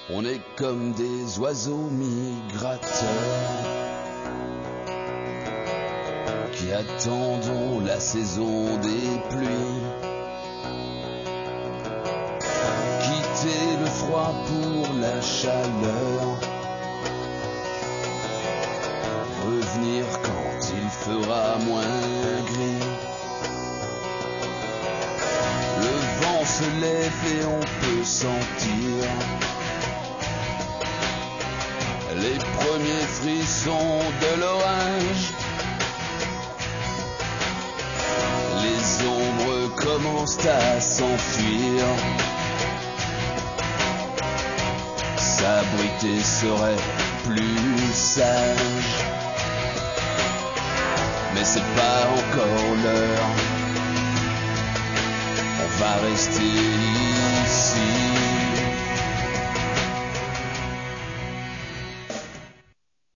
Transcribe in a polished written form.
On est comme des oiseaux migrateurs qui attendons la saison des pluies. Quitter le froid pour la chaleur, revenir quand il fera moins gris. Le vent se lève et on peut sentir les premiers frissons de l'orage. Les ombres commencent à s'enfuir. S'abriter serait plus sage, mais c'est pas encore l'heure. On va rester